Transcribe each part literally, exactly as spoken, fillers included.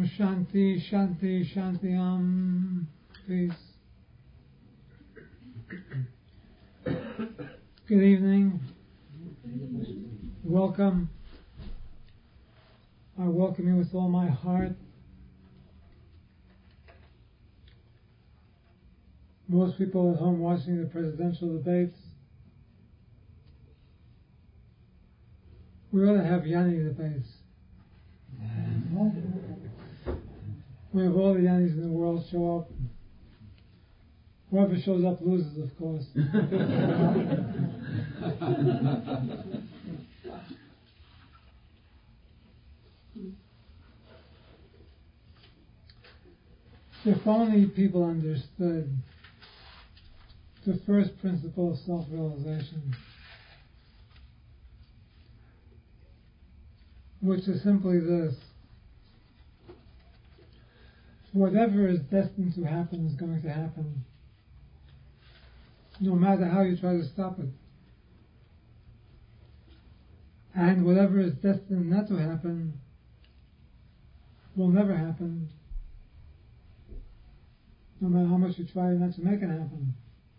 Om Shanti, Shanti, Shanti, Om. Peace. Good evening. Welcome. I welcome you with all my heart. Most people at home watching the presidential debates, we ought to have Yanni debates. We have all the Yannis in the world show up. Whoever shows up loses, of course. If only people understood the first principle of self-realization, which is simply this: whatever is destined to happen is going to happen, no matter how you try to stop it. And whatever is destined not to happen will never happen, no matter how much you try not to make it happen.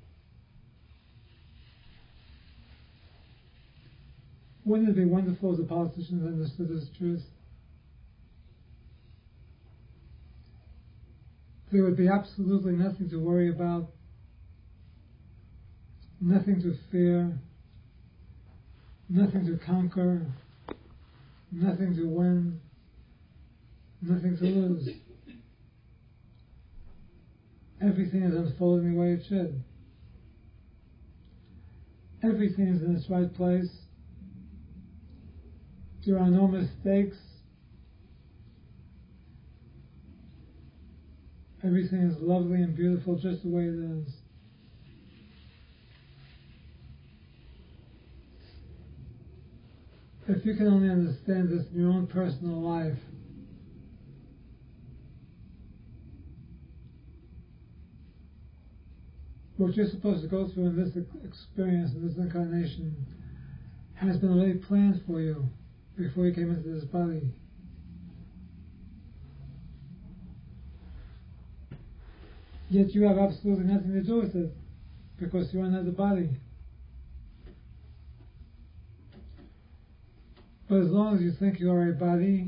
Wouldn't it be wonderful if the politicians understood this truth? There would be absolutely nothing to worry about, nothing to fear, nothing to conquer, nothing to win, nothing to lose. Everything is unfolding the way it should. Everything is in its right place. There are no mistakes. Everything is lovely and beautiful just the way it is. If you can only understand this in your own personal life, what you're supposed to go through in this experience, in this incarnation, has been already planned for you before you came into this body. Yet you have absolutely nothing to do with it, because you're another body. But as long as you think you are a body,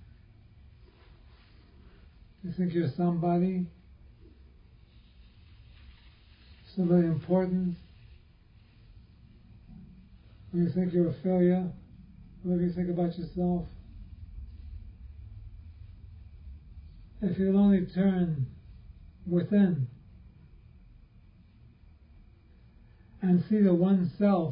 you think you're somebody, somebody important, or you think you're a failure, whatever you think about yourself, if you'll only turn within and see the one self,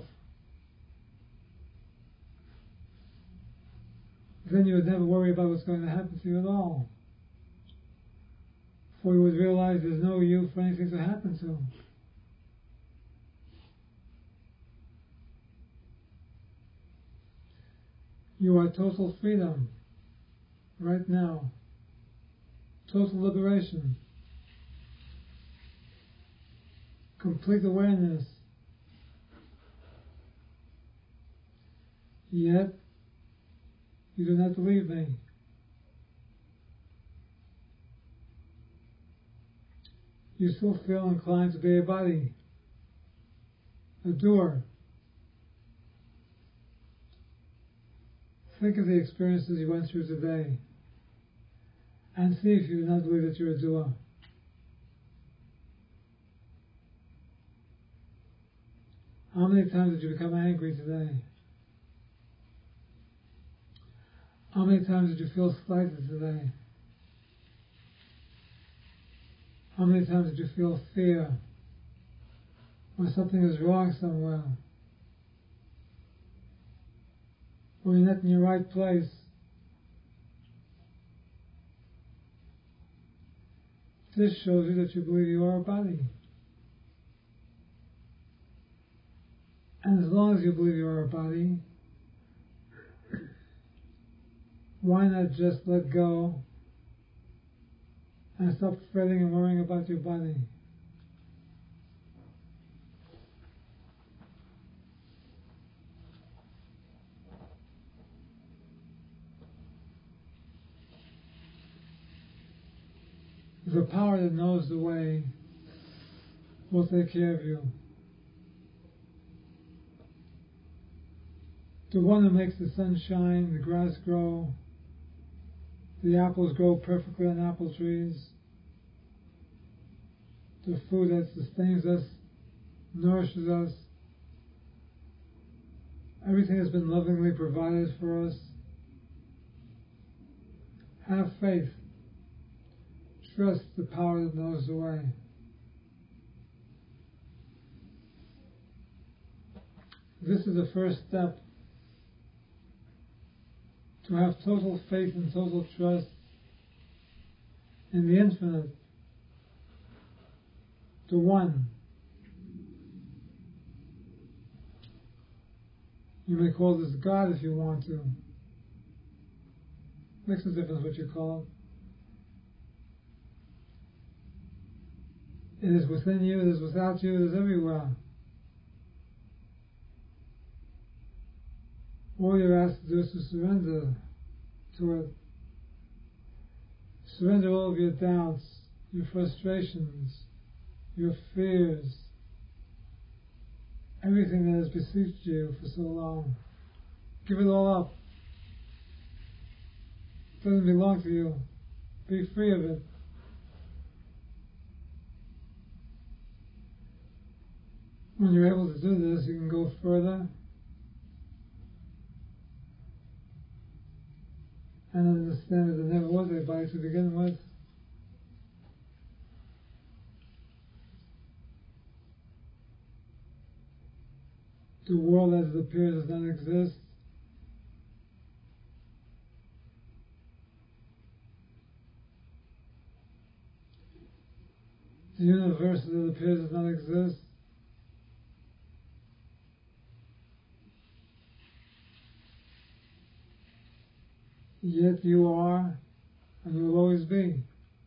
then you would never worry about what's going to happen to you at all. For you would realize there's no you for anything to happen to. You are total freedom right now. Total liberation. Complete awareness. Yet, you do not believe me. You still feel inclined to be a body, a doer. Think of the experiences you went through today and see if you do not believe that you're a doer. How many times did you become angry today? How many times did you feel slighted today? How many times did you feel fear or something is wrong somewhere? Or you're not in your right place? This shows you that you believe you are a body. And as long as you believe you are a body, why not just let go and stop fretting and worrying about your body? The power that knows the way will take care of you. The one who makes the sun shine, the grass grow, the apples grow perfectly on apple trees, the food that sustains us, nourishes us, everything has been lovingly provided for us. Have faith. Trust the power that knows the way. This is the first step to have total faith and total trust in the infinite, the one. You may call this God if you want to. Makes a difference what you call it. It is within you, it is without you, it is everywhere. All you're asked to do is to surrender to it. Surrender all of your doubts, your frustrations, your fears, everything that has besieged you for so long. Give it all up. It doesn't belong to you. Be free of it. When you're able to do this, you can go further and understand that there never was a body to begin with. The world as it appears does not exist. The universe as it appears does not exist. Yet you are, and you will always be.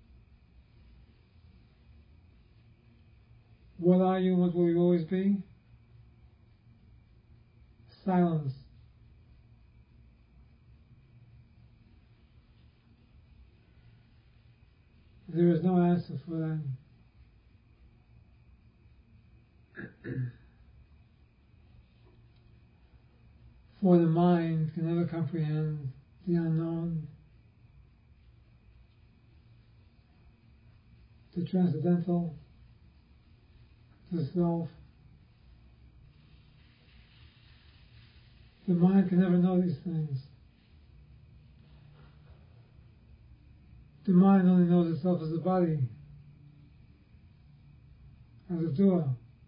What are you and what will you always be? Silence. There is no answer for that. For the mind can never comprehend the unknown, the transcendental, the self. The mind can never know these things. The mind only knows itself as a body, as a doer.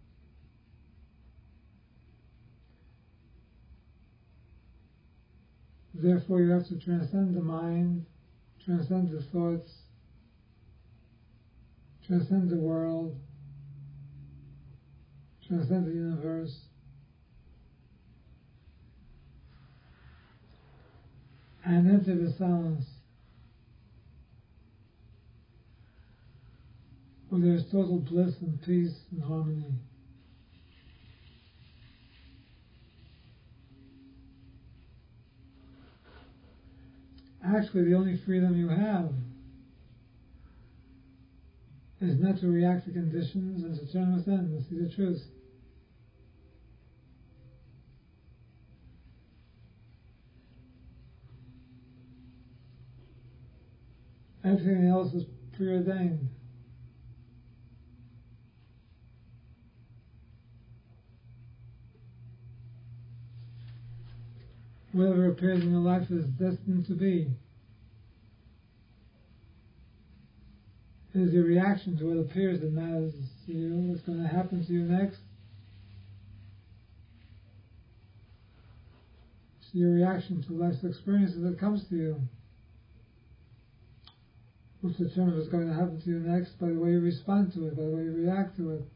Therefore, you have to transcend the mind, transcend the thoughts, transcend the world, transcend the universe, and enter the silence, where there is total bliss and peace and harmony. Actually, the only freedom you have is not to react to conditions and to turn within and see the truth. Everything else is preordained. Whatever appears in your life is destined to be. It is your reaction to what appears that matters to you, what's going to happen to you next. It's your reaction to life's experiences that comes to you, which determines what's going to happen to you next by the way you respond to it, by the way you react to it.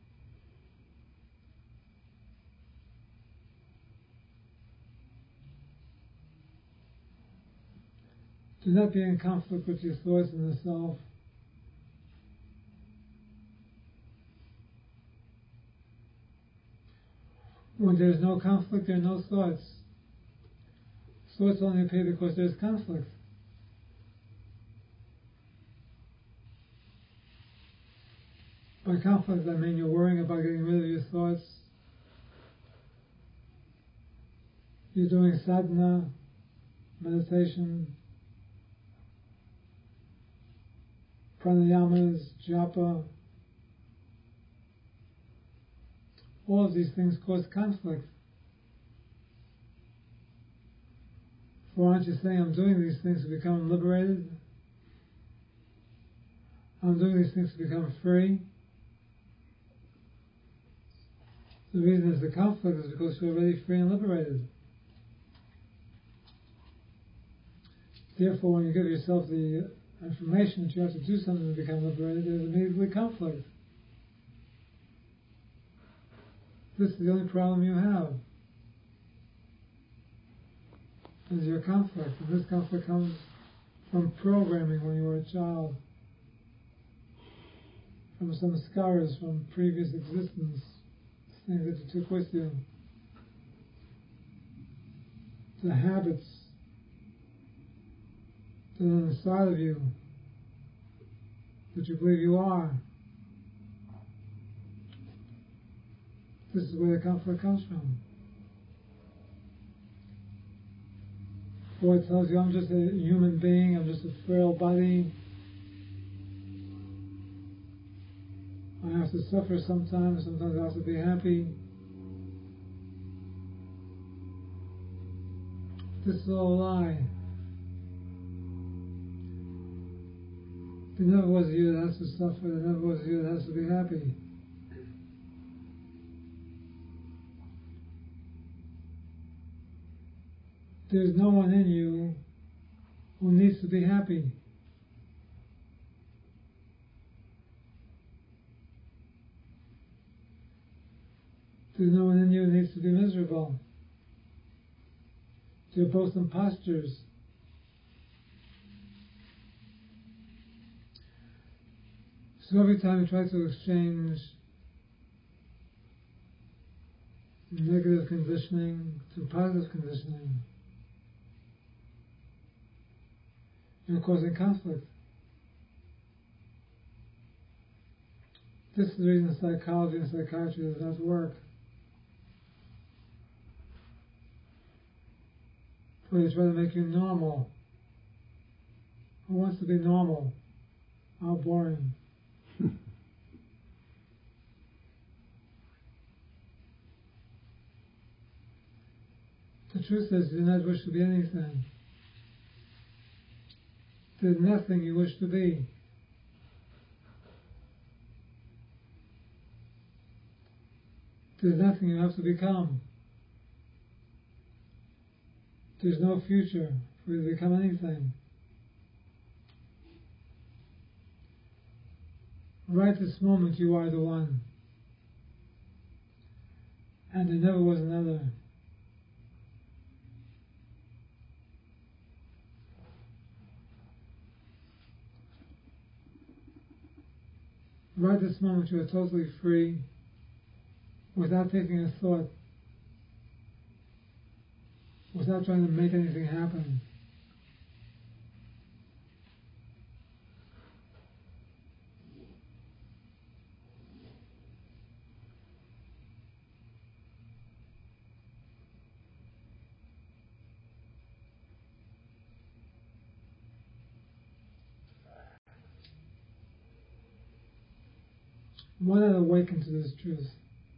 Do not be in conflict with your thoughts and the self. When there is no conflict, there are no thoughts. Thoughts only appear because there is conflict. By conflict, I mean you're worrying about getting rid of your thoughts. You're doing sadhana, meditation, pranayamas, japa. All of these things cause conflict. For aren't you saying, I'm doing these things to become liberated? I'm doing these things to become free? The reason is the conflict is because you're already free and liberated. Therefore, when you give yourself the information that you have to do something to become liberated, there's immediately conflict. This is the only problem you have, is your conflict. And this conflict comes from programming when you were a child, from some scars from previous existence, things that you took with you, the habits that are inside of you that you believe you are. This is where the conflict comes from. Or it tells you, I'm just a human being, I'm just a frail body, I have to suffer sometimes, sometimes I have to be happy. This is all a lie. There never was you that has to suffer, there never was you that has to be happy. There's no one in you who needs to be happy. There's no one in you who needs to be miserable. They're both impostures. So every time you try to exchange negative conditioning to positive conditioning, you're causing conflict. This is the reason psychology and psychiatry does not work. Where they try to make you normal. Who wants to be normal? How boring. The truth is, you do not wish to be anything. There's nothing you wish to be. There's nothing you have to become. There's no future for you to become anything. Right this moment you are the one. And there never was another. Right this moment you are totally free, without taking a thought, without trying to make anything happen. Why not awaken to this truth?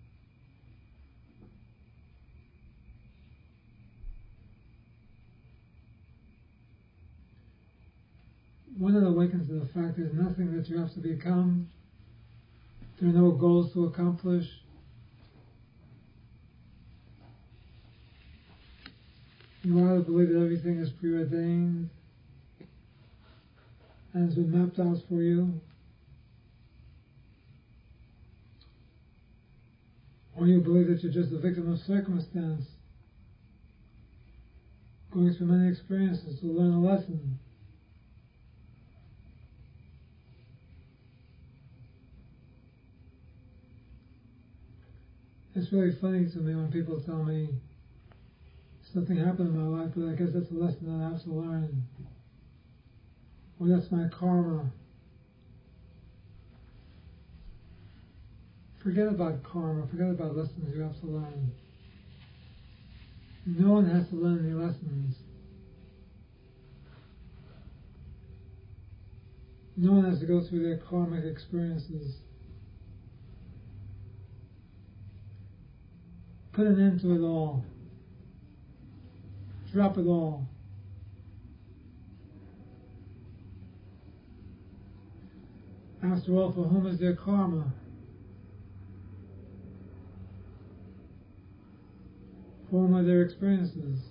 Why not awaken to the fact there's nothing that you have to become, there are no goals to accomplish. You rather believe that everything is preordained and has been mapped out for you. Or you believe that you're just a victim of circumstance, going through many experiences to learn a lesson. It's really funny to me when people tell me something happened in my life, but I guess that's a lesson that I have to learn. Or that's my karma. forget about karma, forget about lessons you have to learn. No one has to learn any lessons. No one has to go through their karmic experiences. Put an end to it all. Drop it all. After all, for whom is their karma? For whom are their experiences?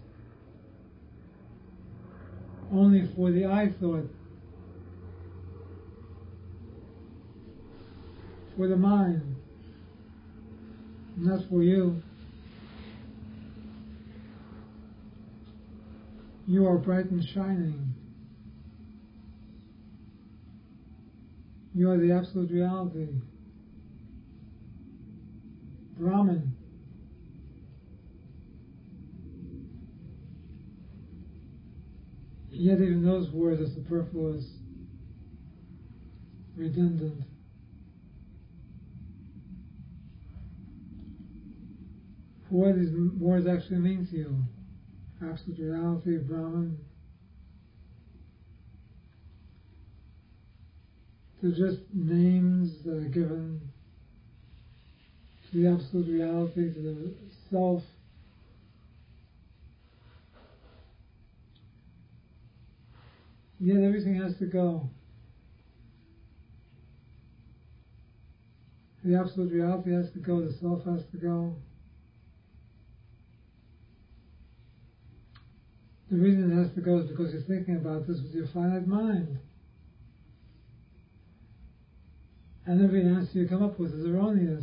Only for the I thought. For the mind. Not for you. You are bright and shining. You are the absolute reality. Brahman. Yet even those words are superfluous, redundant. For what these words actually mean to you? Absolute reality, Brahman. They're just names that are given to the absolute reality, to the self. Yet everything has to go. The absolute reality has to go, the self has to go. The reason it has to go is because you're thinking about this with your finite mind. And every answer you come up with is erroneous.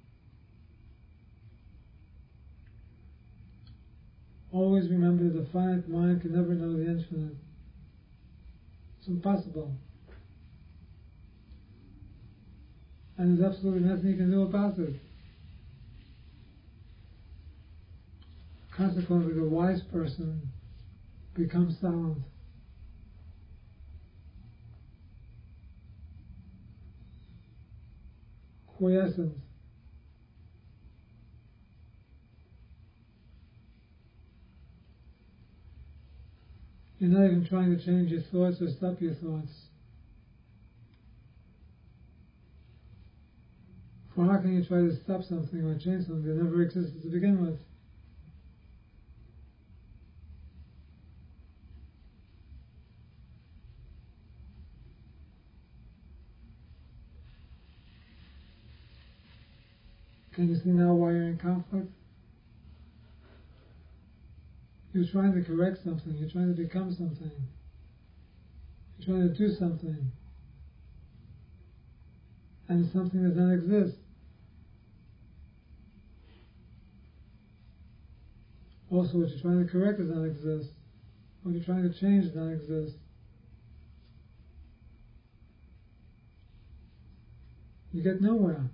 Always remember that the finite mind can never know the infinite. It's impossible. And there's absolutely nothing you can do about it. Consequently, the wise person becomes silent. Quiescent. You're not even trying to change your thoughts or stop your thoughts. For how can you try to stop something or change something that never existed to begin with? Can you see now why you're in conflict? You're trying to correct something, you're trying to become something, you're trying to do something, and it's something that doesn't exist. Also, what you're trying to correct does not exist. What you're trying to change does not exist. You get nowhere.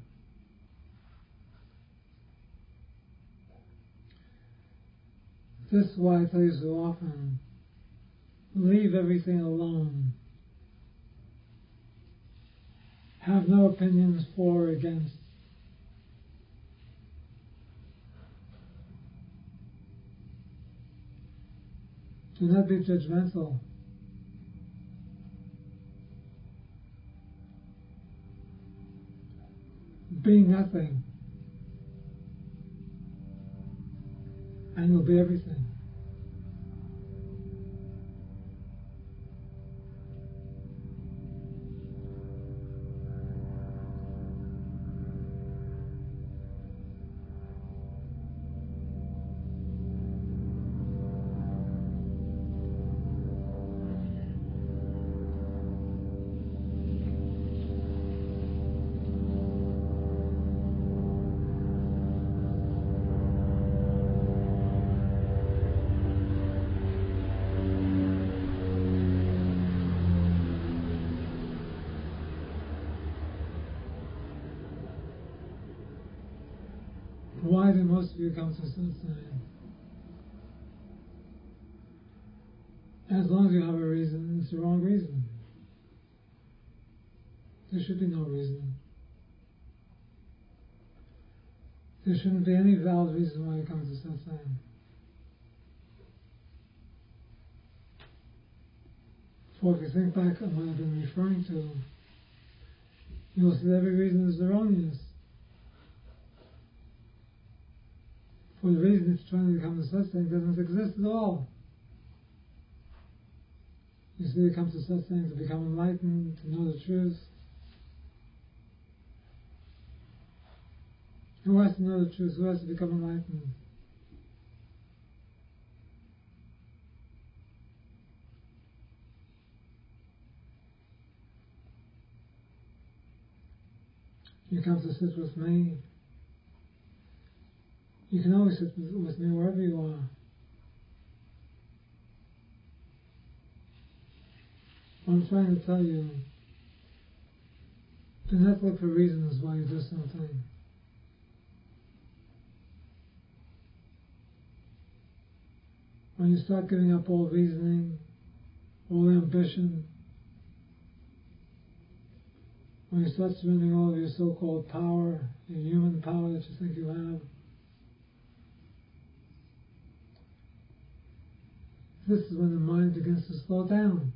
This is why I tell you so often, leave everything alone. Have no opinions for or against. Do not be judgmental. Be nothing, and you'll be everything. Why do most of you come to Cincinnati? As long as you have a reason, it's the wrong reason. There should be no reason. there shouldn't be any valid reason why you come to satsang. For if you think back on what I've been referring to, you'll see that every reason is erroneous. For the reason it's trying to become the satsang doesn't exist at all. You see, it comes to satsang to become enlightened, to know the truth. Who has to know the truth? Who has to become enlightened? You come to sit with me. You can always sit with me wherever you are. What I'm trying to tell you, do not look for reasons why you do something. When you start giving up all reasoning, all ambition, when you start surrendering all of your so-called power, your human power that you think you have, this is when the mind begins to slow down.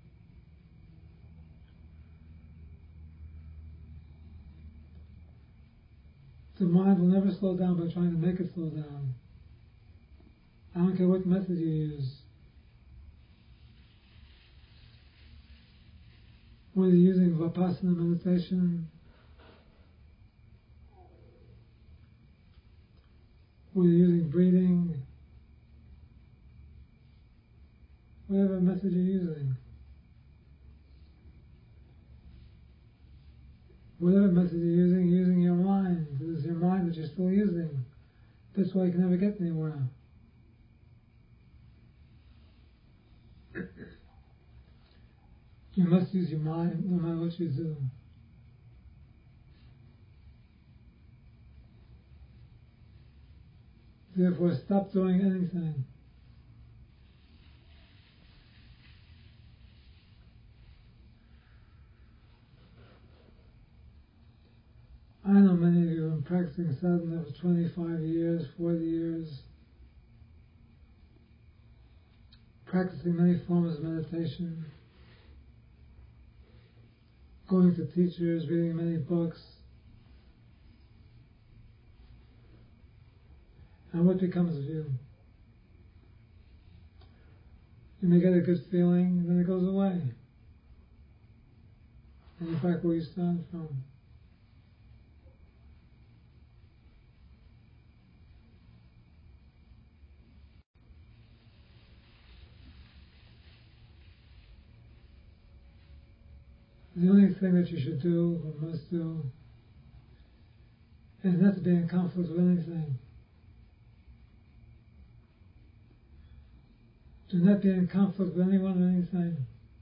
The mind will never slow down by trying to make it slow down. I don't care what method you use. Whether you're using Vipassana meditation, whether you're using breathing, whatever method you're using. Whatever method you're using, you're using your mind. It is your mind that you're still using. That's why you can never get anywhere. You must use your mind no matter what you do. Therefore, stop doing anything. I know many of you have been practicing sadhana for twenty-five years, forty years, practicing many forms of meditation, going to teachers, reading many books. And what becomes of you? You may get a good feeling, and then it goes away. And you're back where you started from. The only thing that you should do, or must do, is not to be in conflict with anything. Do not be in conflict with anyone or anything.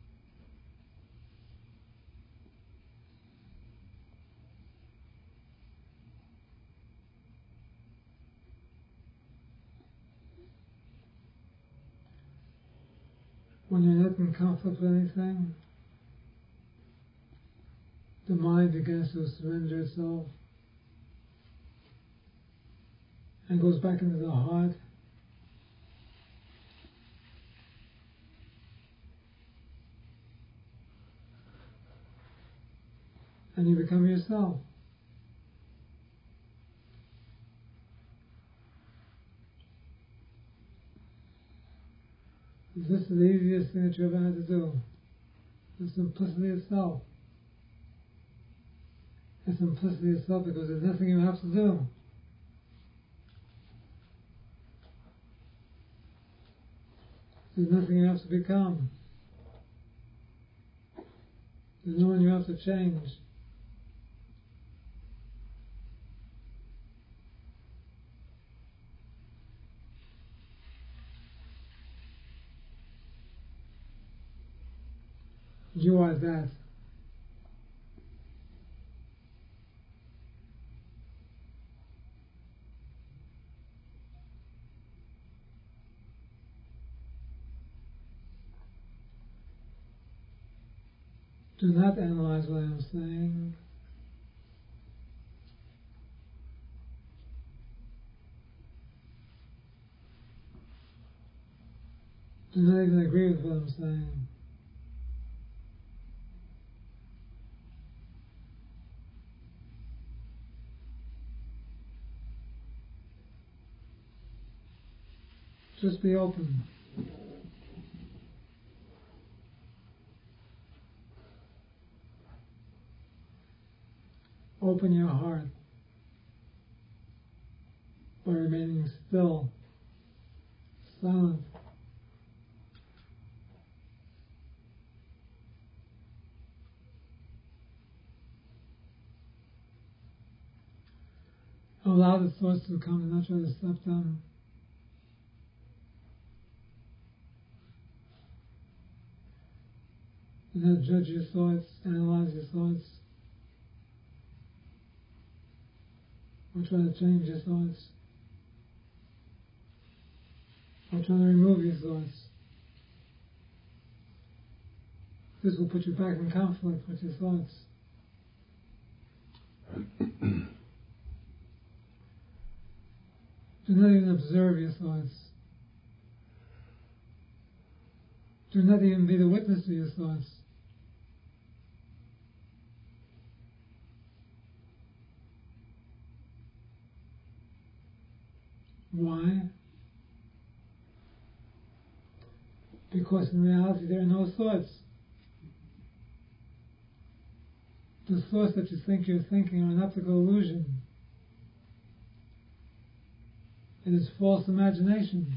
When you're not in conflict with anything, the mind begins to surrender itself and goes back into the heart. And you become yourself. This is the easiest thing that you ever had to do. The simplicity itself. The simplicity itself, because there's nothing you have to do. There's nothing you have to become. There's no one you have to change. You are that. Do not analyze what I am saying. Do not even agree with what I'm saying. Just be open. Open your heart by remaining still, silent. Allow the thoughts to come and not try to stop them. Do not judge your thoughts, analyze your thoughts, or try to change your thoughts, or try to remove your thoughts. This will put you back in conflict with your thoughts. Do not even observe your thoughts. Do not even be the witness to your thoughts. Why? Because in reality there are no thoughts. The thoughts that you think you're thinking are an optical illusion. It is false imagination.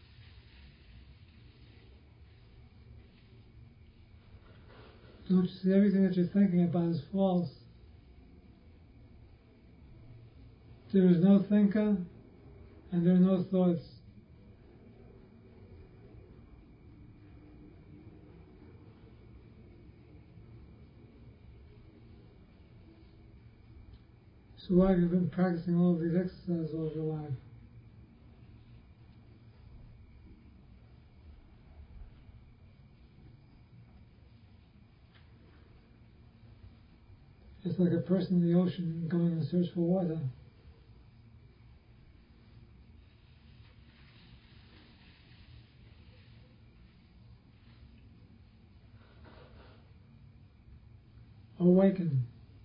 Don't you see everything that you're thinking about is false? There is no thinker and there are no thoughts. So why have you been practicing all of these exercises all of your life? It's like a person in the ocean going in search for water. Awaken.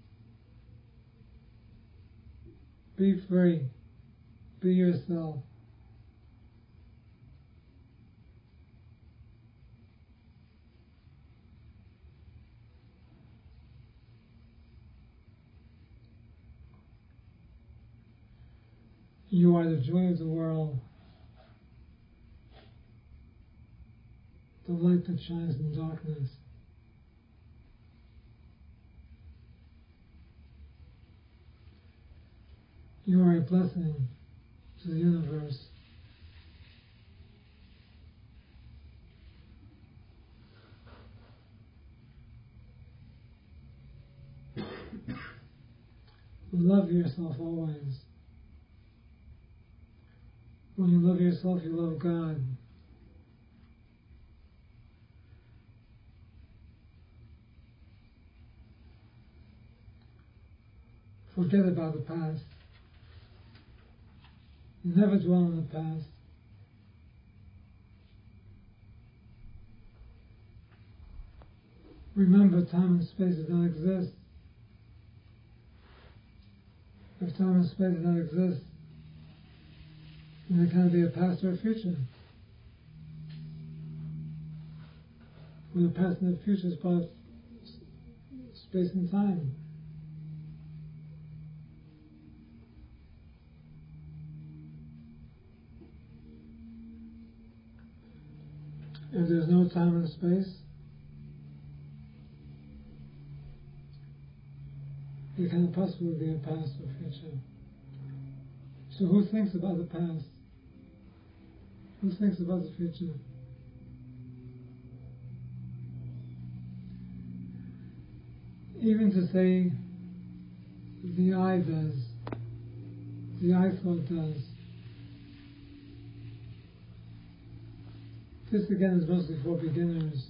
Be free. Be yourself. You are the joy of the world, the light that shines in darkness. You are a blessing to the universe. Love yourself always. When you love yourself, you love God. Forget about the past. Never dwell on the past. Remember, time and space do not exist. If time and space do not exist, then there cannot be a past or a future. Well, the past and the future is part of space and time. If there's no time and space, there cannot possibly be a past or future. So who thinks about the past? Who thinks about the future? Even to say the I does, the I thought does. This again is mostly for beginners.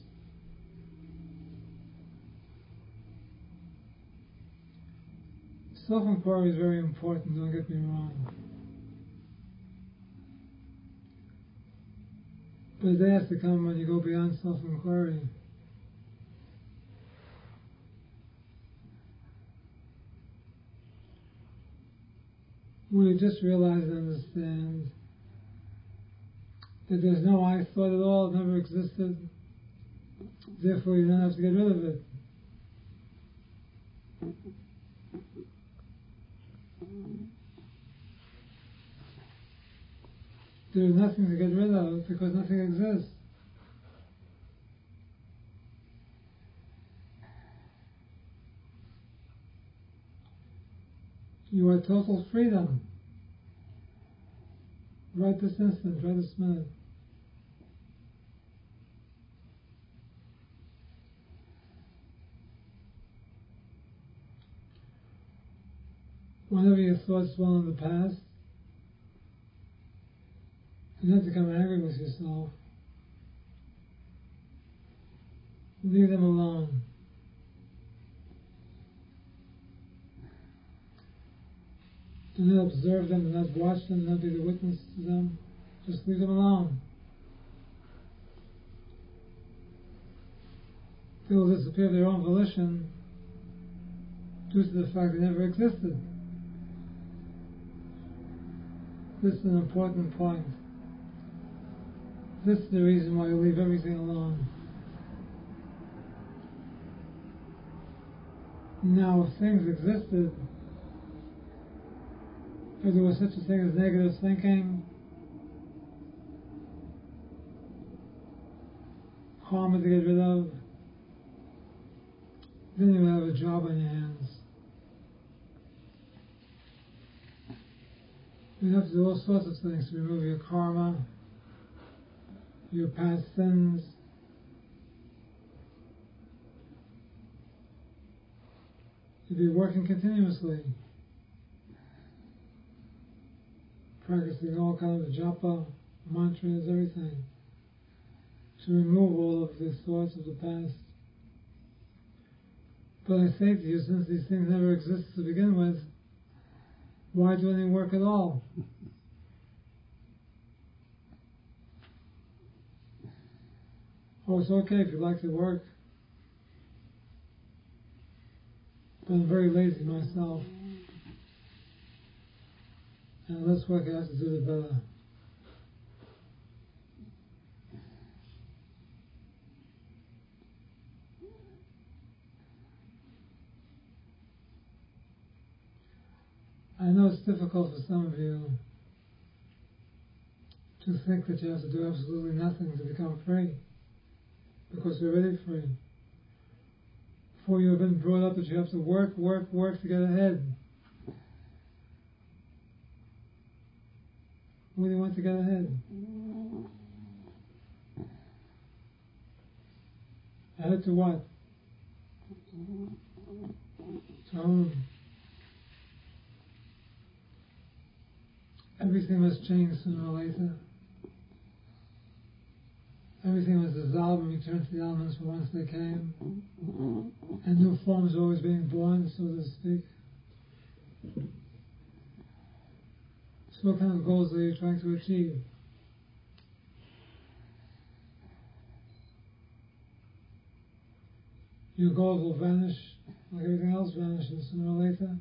Self-inquiry is very important, don't get me wrong. But the day has to come when you go beyond self-inquiry. When you just realize and understand that there's no I thought at all, it never existed, therefore you don't have to get rid of it. There's nothing to get rid of because nothing exists. You are total freedom. Right this instant, right this minute. Whenever your thoughts dwell in the past, you don't have to become angry with yourself. Leave them alone. Do not observe them, do not watch them, do not be the witness to them. Just leave them alone. They will disappear of their own volition due to the fact they never existed. This is an important point. This is the reason why you leave everything alone. Now, if things existed, if there was such a thing as negative thinking, karma to get rid of, then you have a job on your hands. You have to do all sorts of things to remove your karma, your past sins, you'll be working continuously, practicing all kinds of japa, mantras, everything, to remove all of the thoughts of the past. But I say to you, since these things never existed to begin with, why do any work at all? Oh, it's okay if you like to work, but I'm very lazy myself. And the less work I have to do, the better. I know it's difficult for some of you to think that you have to do absolutely nothing to become free, because you're already free. For you have been brought up that you have to work, work, work to get ahead. What do you want to get ahead? Ahead to what? To whom? Everything must change sooner or later. Everything must dissolve and return to the elements from whence they came. And new forms are always being born, so to speak. So what kind of goals are you trying to achieve? Your goals will vanish like everything else vanishes sooner or later.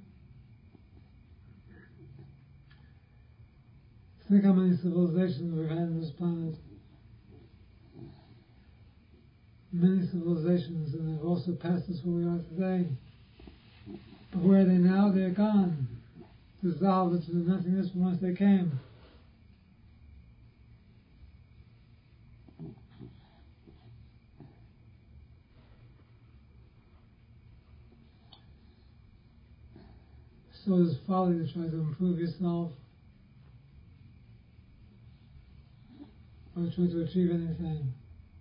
Think how many civilizations we've had on this planet. Many civilizations, and they've also passed us where we are today. But where are they now? They're gone. Dissolved into the nothingness from whence they came. So it is folly to try to improve yourself or try to achieve anything.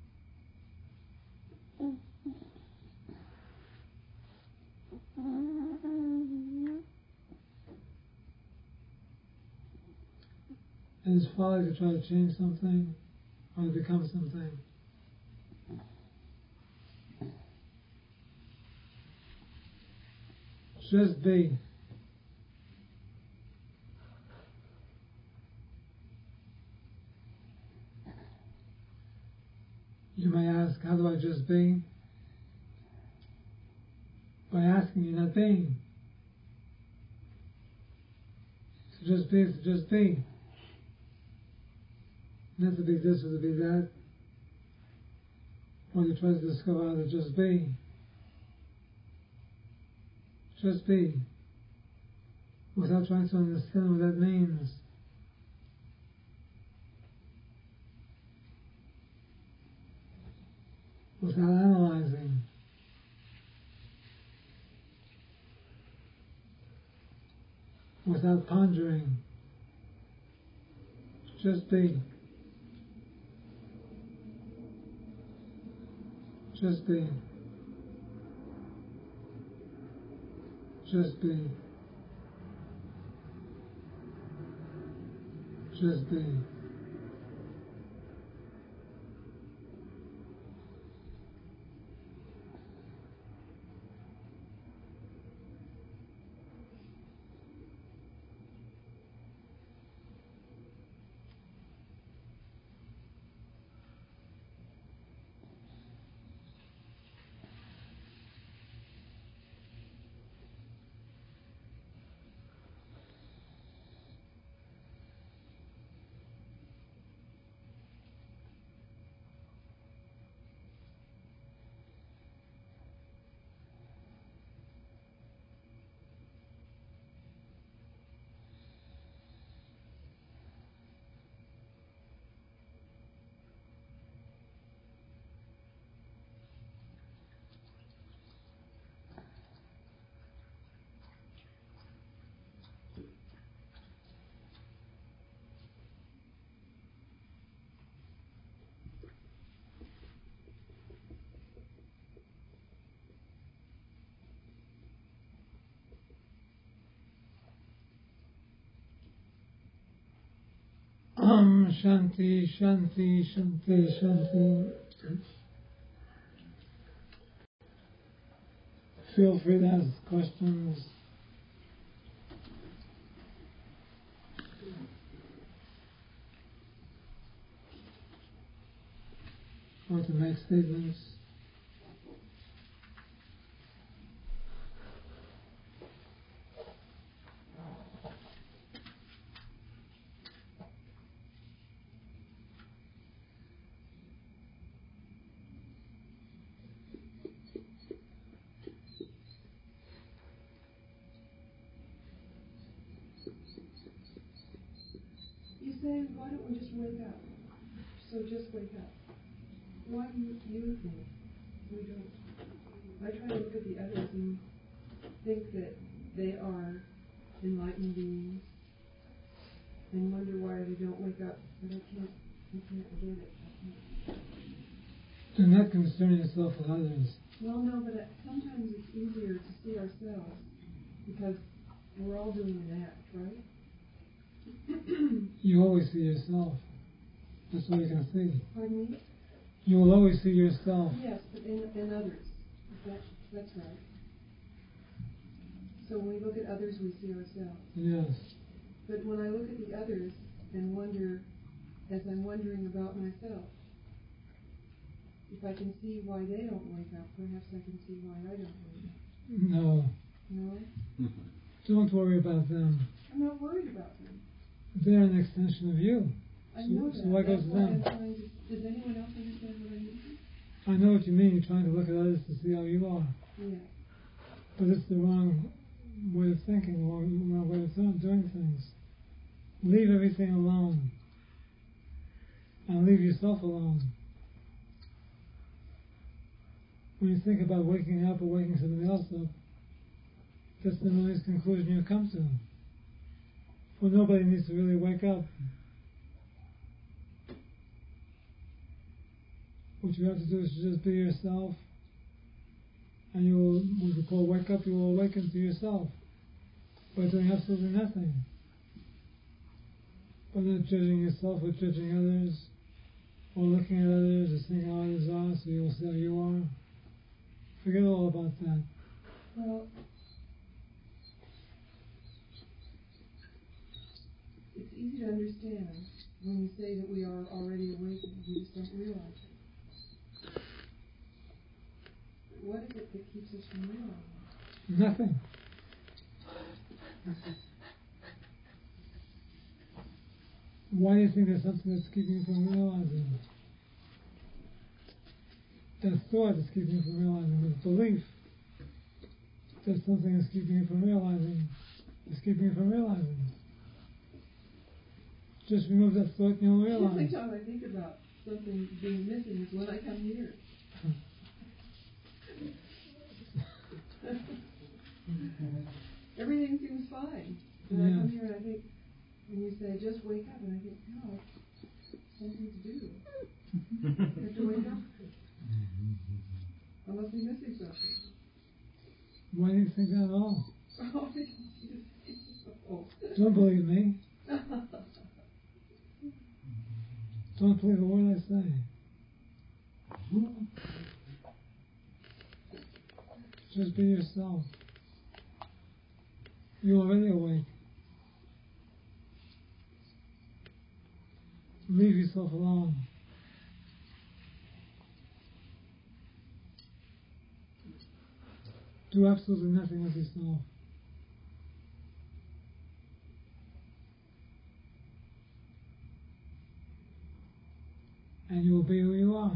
It is folly to try to change something or to become something. Just be. You may ask, how do I just be? By asking, you're not being. To just be is to just be. Not to be this or to be that. Or you try to discover how to just be. Just be. Without trying to understand what that means. Without analyzing. Without pondering. Just be. Just be. Just be. Just be. Om Shanti, Shanti, Shanti, Shanti. Feel free to ask questions. Or to make statements. You say, why don't we just wake up? So just wake up. Why do you think we don't? I try to look at the others and think that they are enlightened beings and wonder why they don't wake up, but I can't, I can't get it. Do not concern yourself with others. Well, no, but sometimes it's easier to see ourselves because we're all doing an act, right? You always see yourself. That's all you can see. Pardon me? You will always see yourself. Yes, but in, in others. That, that's right. So when we look at others, we see ourselves. Yes. But when I look at the others and wonder, as I'm wondering about myself, if I can see why they don't wake up, perhaps I can see why I don't wake up. No. No? Don't worry about them. I'm not worried about them. They're an extension of you. I so, know that. So why That's goes to why them? I'm trying to, does anyone else understand what I mean? I know what you mean. You're trying to look at others to see how you are. Yeah. But it's the wrong way of thinking, the wrong, wrong way of doing things. Leave everything alone. And leave yourself alone. When you think about waking up or waking somebody else up, that's the noise conclusion you come to. Well, nobody needs to really wake up. What you have to do is just be yourself, and you will, what you call wake up, you will awaken to yourself by doing absolutely nothing. By not judging yourself or judging others, or looking at others or seeing how others are, so you will see how you are. Forget all about that. Well, it's easy to understand when you say that we are already awakened. We just don't realize it. what is it that keeps us from realizing? Nothing. Why do you think there's something that's keeping you from realizing? That thought is keeping you from realizing. This belief that something is keeping you from realizing is keeping you from realizing. Just remove that thought and you'll realize. Every time I think about something being missing is when I come here. Everything seems fine. And yeah. I come here and I think, and you say, just wake up, and I think, no, something to do. I have to wake up. I must be missing something. Why do you think that at all? Oh. Don't believe me. Don't believe a word I say. Just be yourself. You're already awake. Leave yourself alone. Do absolutely nothing with yourself. And you will be who you are.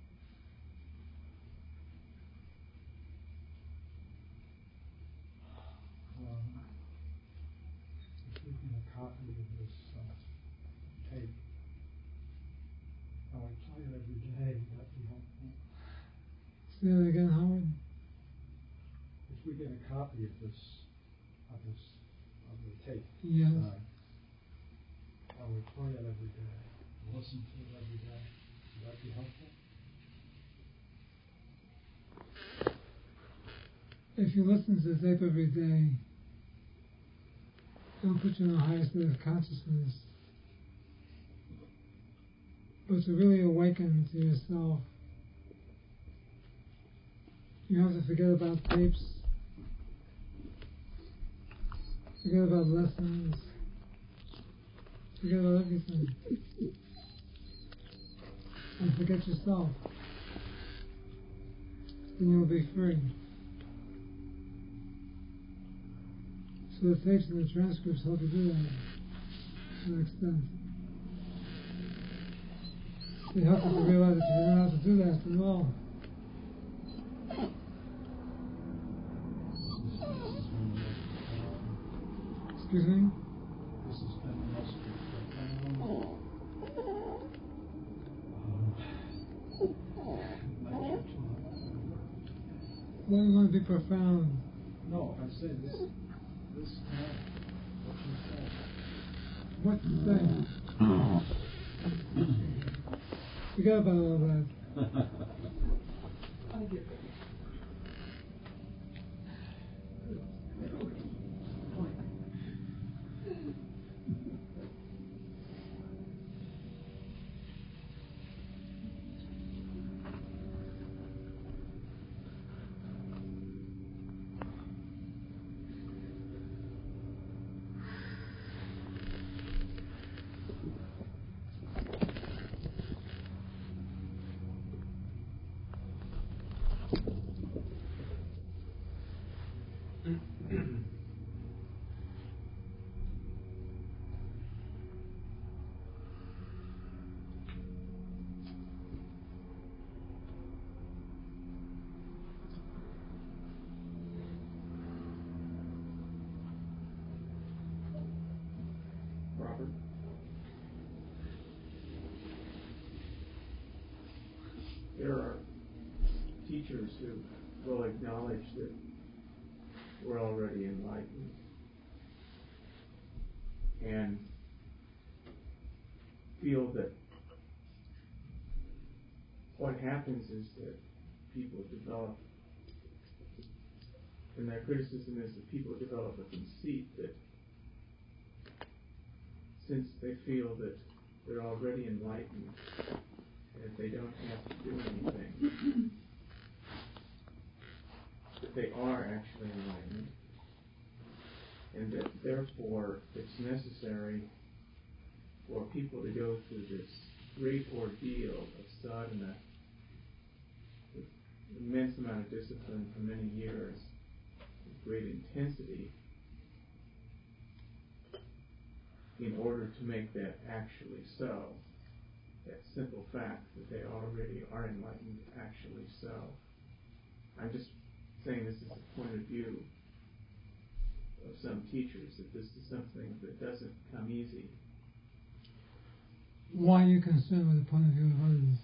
Um, if we get a copy of this uh, tape, I would play it every day. That'd be helpful. Say that again, Howard. If we get a copy of this, of this, of the tape, Yes. uh, I would play it every day. Listen to it every day. Would that be helpful? If you listen to the tape every day, it'll put you in a higher state of consciousness. But to really awaken to yourself, you have to forget about tapes, forget about lessons, forget about everything, and forget yourself. Then you'll be free. So the tapes and the transcripts help you do that to an extent. They help you to realize that you don't know how to do that at all. Excuse me? This has been the most profound. Um, lecture talk. Why do you want to be profound? No, I say this. This time, What what you said. to say? Forget about all that. I get it. Robert? There are teachers who will acknowledge that we're already enlightened and feel that what happens is that people develop, and their criticism is that people develop a conceit that since they feel that they're already enlightened and that they don't have to do anything, that they are actually enlightened, and that therefore it's necessary for people to go through this great ordeal of sadhana, immense amount of discipline for many years, with great intensity, in order to make that actually so, that simple fact that they already are enlightened actually so. I'm just saying this is the point of view of some teachers, that this is something that doesn't come easy. Why are you concerned with the point of view of others?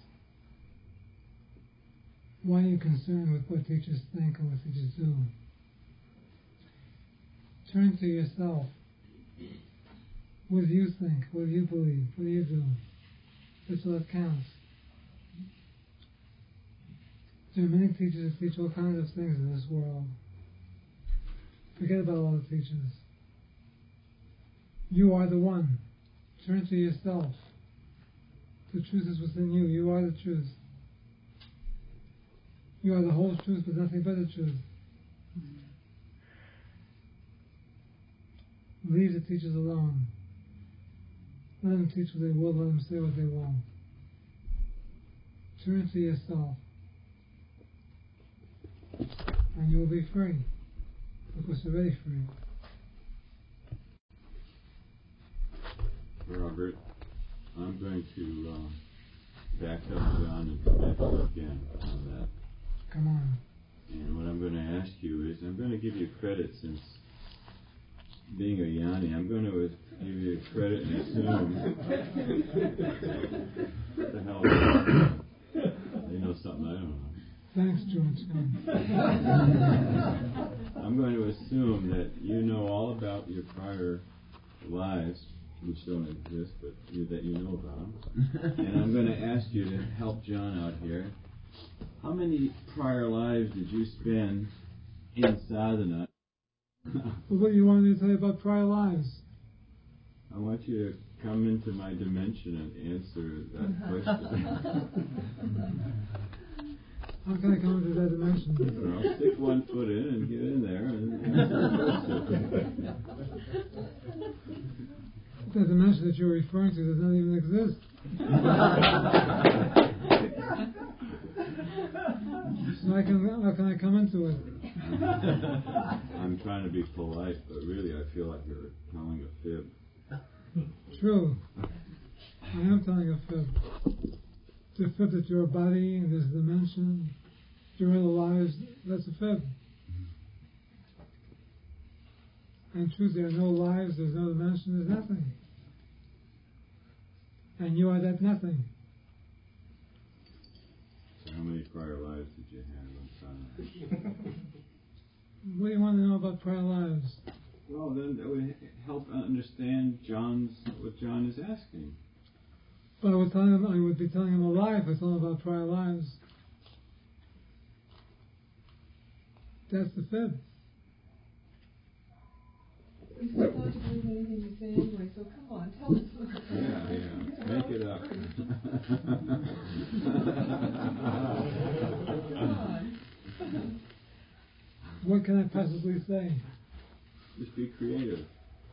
Why are you concerned with what teachers think and what teachers do? Turn to yourself. What do you think? What do you believe? What do you do? That's what counts. There are many teachers that teach all kinds of things in this world. Forget about all the teachers. You are the one. Turn to yourself. The truth is within you. You are the truth. You are the whole truth, but nothing but the truth. Leave the teachers alone. Let them teach what they will. Let them say what they will. Turn to yourself. And you will be free. Because you're already free. Robert, I'm going to uh, back up John and come back to you again on that. Come on. And what I'm going to ask you is, I'm going to give you credit since being a Yanni, I'm going to give you credit and assume what the hell they know something I don't know. Thanks, George. I'm going to assume that you know all about your prior lives, which don't exist, but you, that you know about them. And I'm going to ask you to help John out here. How many prior lives did you spend in sadhana? Well, what do you want me to tell you about prior lives? I want you to come into my dimension and answer that question. How can I come into that dimension? Well, stick one foot in and get in there and answer the question. The dimension that you're referring to does not even exist. So I can, how can I come into it? I'm trying to be polite, but really I feel like you're telling a fib. True. I am telling a fib. The fib that you're a body and there's a dimension, your other lives, that's a fib. And in truth, there are no lives, there's no dimension, there's nothing. And you are that nothing. So how many prior lives did you have on Sunday? What do you want to know about prior lives? Well, then that would help understand John's what John is asking. But I would tell him, I would be telling him a lie if I told him about prior lives. That's the fib. He's not to believe anything you say anyway, so come on, tell us. Yeah, yeah. Make it up. Come on. What can I possibly say? Just be creative.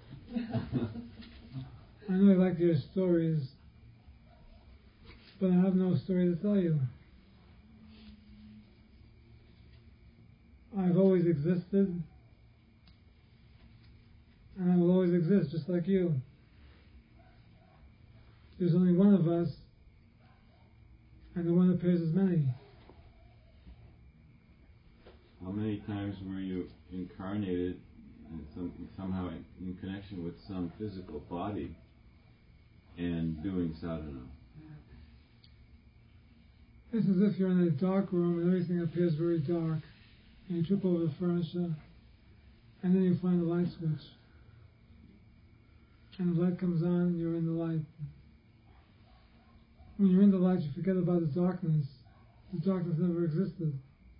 I know you like your stories, but I have no story to tell you. I've always existed, and I will always exist, just like you. There's only one of us, and the one appears as many. How many times were you incarnated in some, somehow in, in connection with some physical body and doing sadhana? It's as if you're in a dark room and everything appears very dark, and you trip over the furniture, and then you find the light switch. And the light comes on, and you're in the light. When you're in the light, you forget about the darkness. The darkness never existed.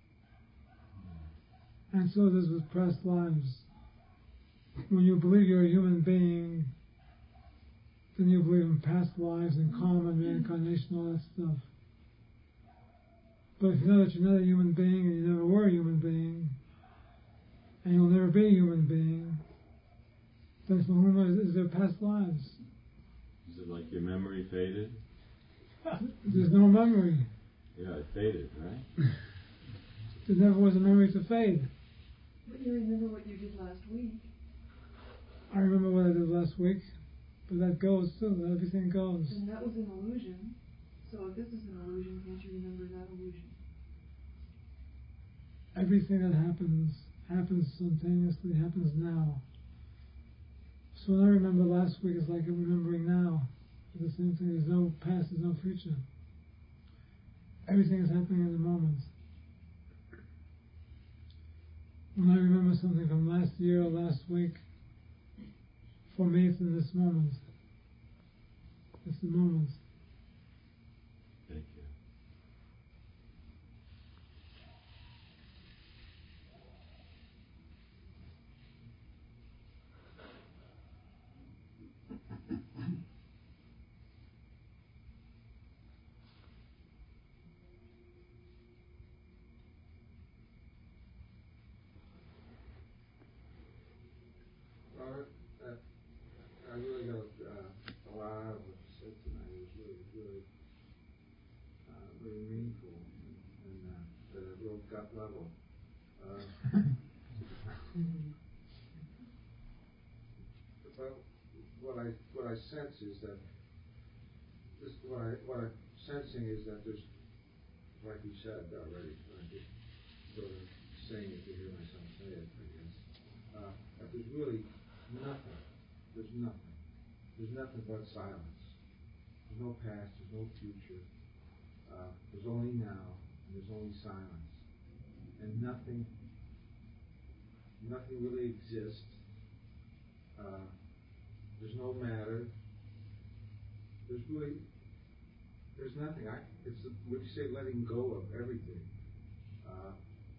And so it is with past lives. When you believe you're a human being, then you believe in past lives and karma and reincarnation, all that stuff. But if you know that you're not a human being and you never were a human being, and you'll never be a human being, then for whom is there past lives? Is it like your memory faded? There's no memory. Yeah, it faded, right? there never was a memory to fade. But you remember what you did last week. I remember what I did last week, but that goes too. Everything goes. And that was an illusion. So if this is an illusion, can't you remember that illusion? Everything that happens, happens spontaneously, happens now. So when I remember last week, it's like I'm remembering now. It's the same thing. There's no past, there's no future. Everything is happening in the moment. When I remember something from last year or last week, for me it's in this moment. It's the moment. Thank you. Robert, uh, I really got uh, a lot out of what you said tonight. It was really, really, uh, really meaningful and, and uh, at a real gut level. Uh, but what I what I sense is that this what I what I'm sensing is that there's, like you said already, I'm just sort of saying it to hear myself say it, I guess. Uh, that there's really nothing. There's nothing. There's nothing but silence. There's no past. There's no future. Uh, there's only now, and there's only silence, and nothing. Nothing really exists. Uh, there's no matter. There's really. There's nothing. I. It's what you say, letting go of everything. Uh,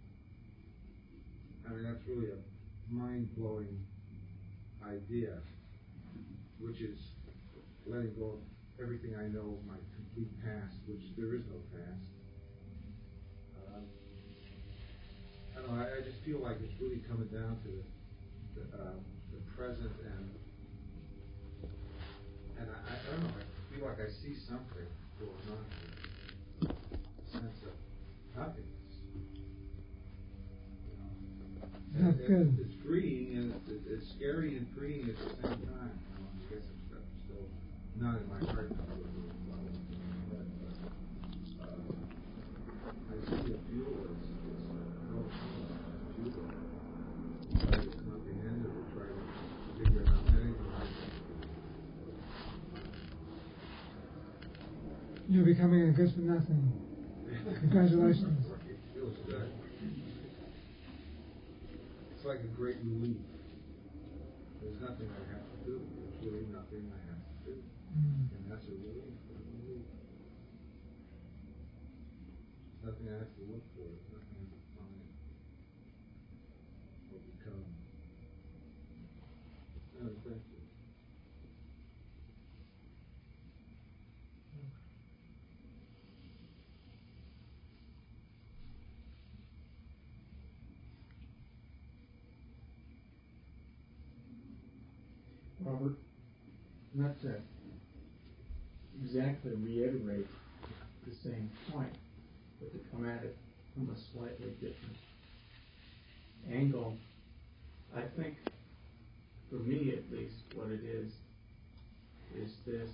I mean, that's really a mind-blowing idea, which is letting go of everything I know of my complete past, which there is no past. Uh, I don't know, I, I just feel like it's really coming down to the, the, uh, the present, and and I, I don't know, I feel like I see something going on here, a sense of nothingness. And That's it, good. It's freeing, and it's, it's, it's scary and freeing at the same time. You know, I guess I'm, I'm still not in my heart. But uh, I see a fuel. It's, it's no fuel. Try to comprehend it or try to figure out anything. You're becoming a good for nothing. Congratulations. It feels good. It's like a great relief. There's nothing I have to do. There's really nothing I have to do. Mm. And that's a relief. A relief. There's nothing I have to look for. There's nothing I have to find or become. No, thank you. Robert, not to exactly reiterate the same point, but to come at it from a slightly different angle, I think, for me at least, what it is, is this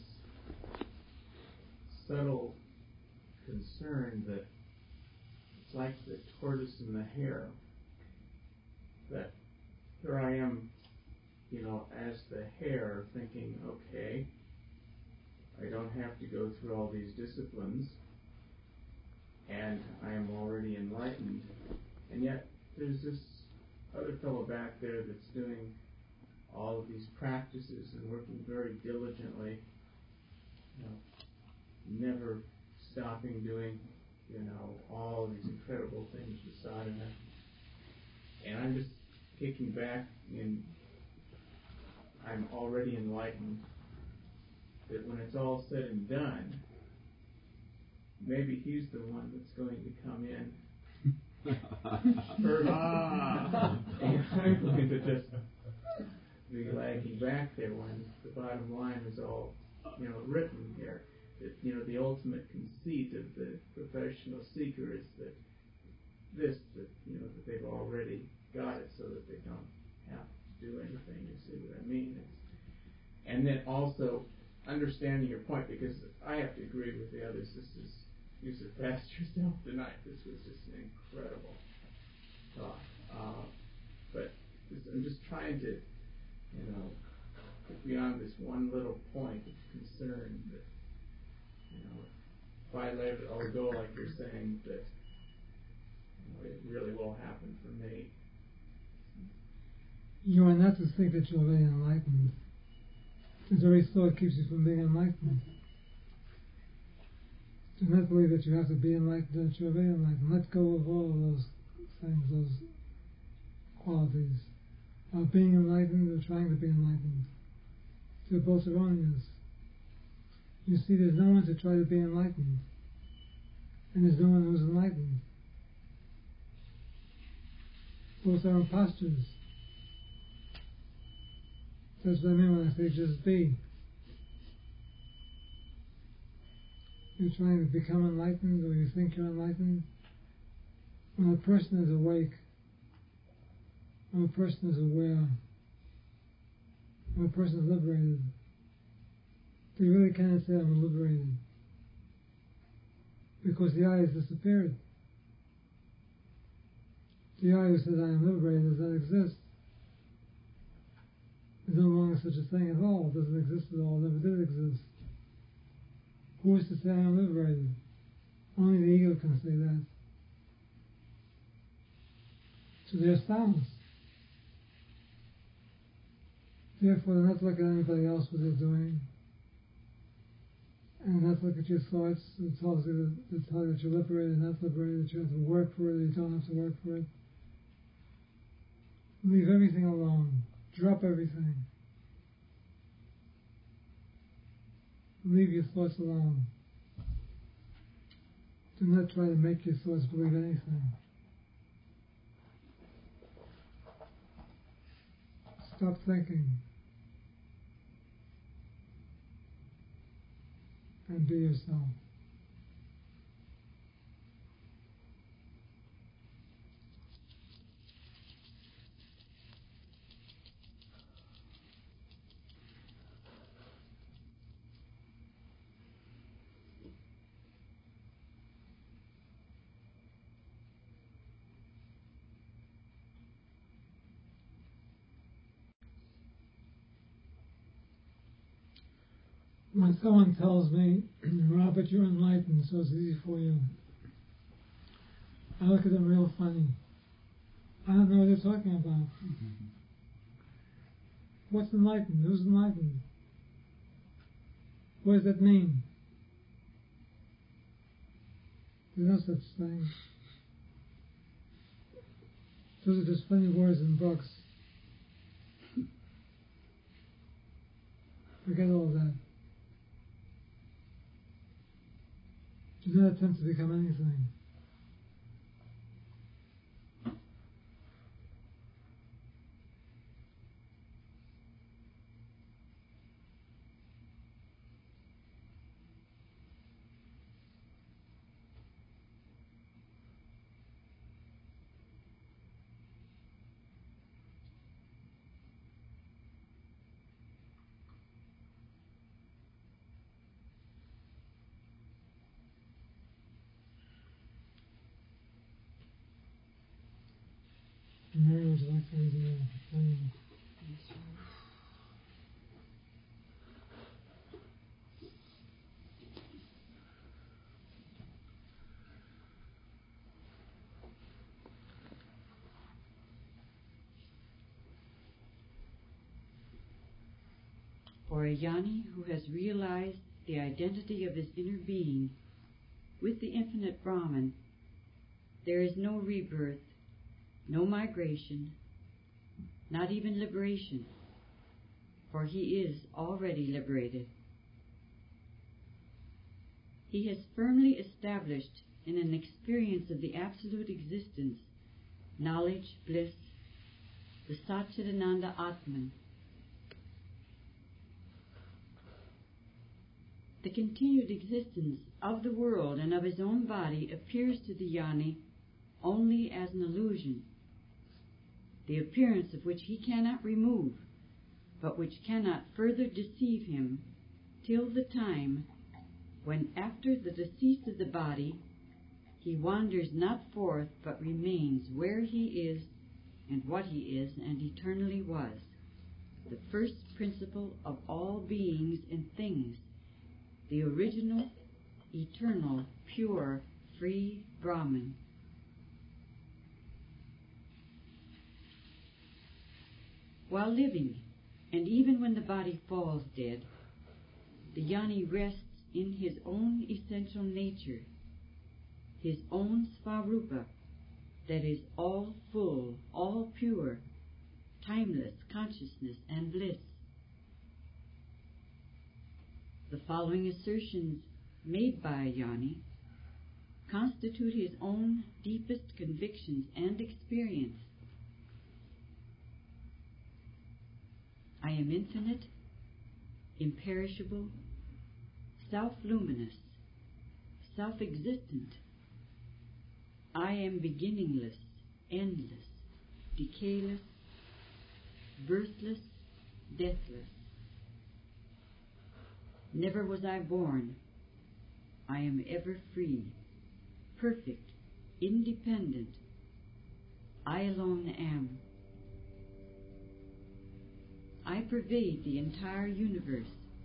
subtle concern that it's like the tortoise and the hare, that here I am, you know, as the hare thinking, okay, I don't have to go through all these disciplines, and I am already enlightened, and yet there's this other fellow back there that's doing all of these practices and working very diligently, you know, never stopping doing, you know, all these incredible things with sadhana, and I'm just kicking back and I'm already enlightened, that when it's all said and done, maybe he's the one that's going to come in first. And I'm going to just be lagging back there when the bottom line is all, you know, written here. That, you know, the ultimate conceit of the professional seeker is that this, that, you know, that they've already got it so that they don't have to do anything. You see what I mean? It's, and then also understanding your point, because I have to agree with the others. This is, you surpassed yourself tonight. This was just an incredible talk. Uh, but this, I'm just trying to, you know, get beyond this one little point of concern that, you know, if I let it all go like you're saying, that, you know, it really will happen for me. You are not to think that you're really enlightened. This very thought keeps you from being enlightened. Do not believe that you have to be enlightened, that you're very enlightened. Let go of all of those things, those qualities of being enlightened or trying to be enlightened. They're both erroneous. You see, there's no one to try to be enlightened, and there's no one who's enlightened. Both are impostures. That's what I mean when I say just be. You're trying to become enlightened, or you think you're enlightened. When a person is awake, when a person is aware, when a person is liberated, they really cannot say I'm liberated, because the I has disappeared. The I who says I am liberated does not exist. There's no longer such a thing at all. It doesn't exist at all. It never did exist. Who is to say I am liberated? Only the ego can say that. So they're sounds. Therefore, do not look at anybody else what they're doing. And not look at your thoughts. It tells you that, it tells you that you're liberated, not liberated, that you have to work for it, or you don't have to work for it. Leave everything alone. Drop everything. Leave your thoughts alone. Do not try to make your thoughts believe anything. Stop thinking. And be yourself. When someone tells me, Robert, you're enlightened, so it's easy for you, I look at them real funny. I don't know what they're talking about. Mm-hmm. What's enlightened? Who's enlightened? What does that mean? There's no such thing. Those are just funny words in books. Forget all that. Do not attempt to become anything. Mary, would you like to read the um, For a Jnani who has realized the identity of his inner being with the infinite Brahman, there is no rebirth, no migration, not even liberation, for he is already liberated. He has firmly established in an experience of the absolute existence, knowledge, bliss, the Satchidananda Atman. The continued existence of the world and of his own body appears to the Jnani only as an illusion, the appearance of which he cannot remove, but which cannot further deceive him till the time when, after the decease of the body, he wanders not forth, but remains where he is and what he is and eternally was, the first principle of all beings and things, the original, eternal, pure, free Brahman. While living, and even when the body falls dead, the Jnani rests in his own essential nature, his own Svarupa, that is all full, all pure, timeless consciousness and bliss. The following assertions made by a Jnani constitute his own deepest convictions and experience. I am infinite, imperishable, self-luminous, self-existent. I am beginningless, endless, decayless, birthless, deathless. Never was I born. I am ever free, perfect, independent. I alone am. I pervade the entire universe.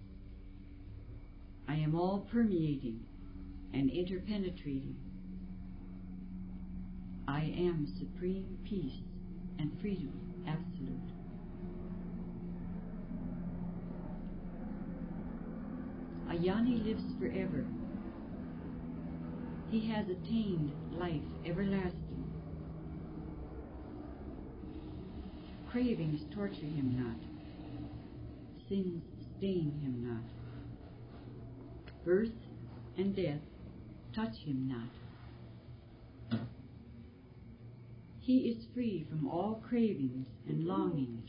I am all permeating and interpenetrating. I am supreme peace and freedom absolute. A Jnani lives forever. He has attained life everlasting. Cravings torture him not. Sins stain him not. Birth and death touch him not. He is free from all cravings and longings.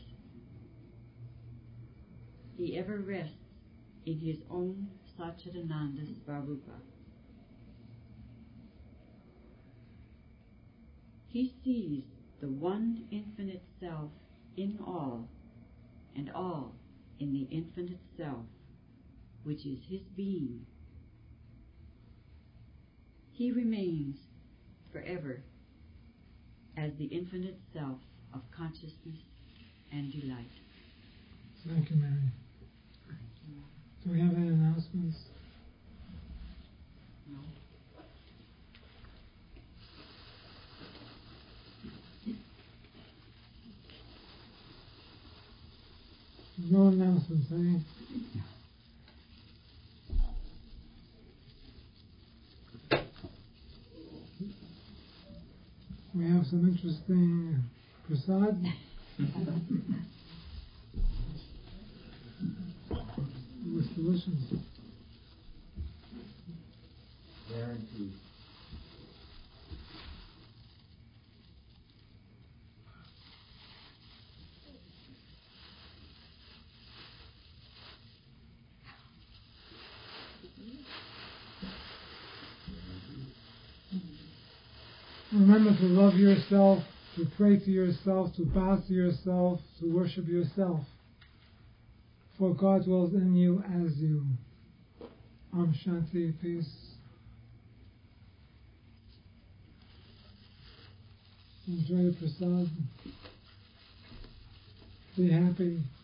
He ever rests in his own Satchidananda Svarupa. He sees the one infinite self in all, and all in the infinite self, which is his being. He remains forever as the infinite self of consciousness and delight. Thank you, Mary. Do we have any announcements? No. No announcements, eh? We have some interesting prasad. It was delicious. Guaranteed. Remember to love yourself, to pray to yourself, to bow to yourself, to worship yourself. For God dwells in you as you. Om Shanti, peace. Enjoy the prasad. Be happy.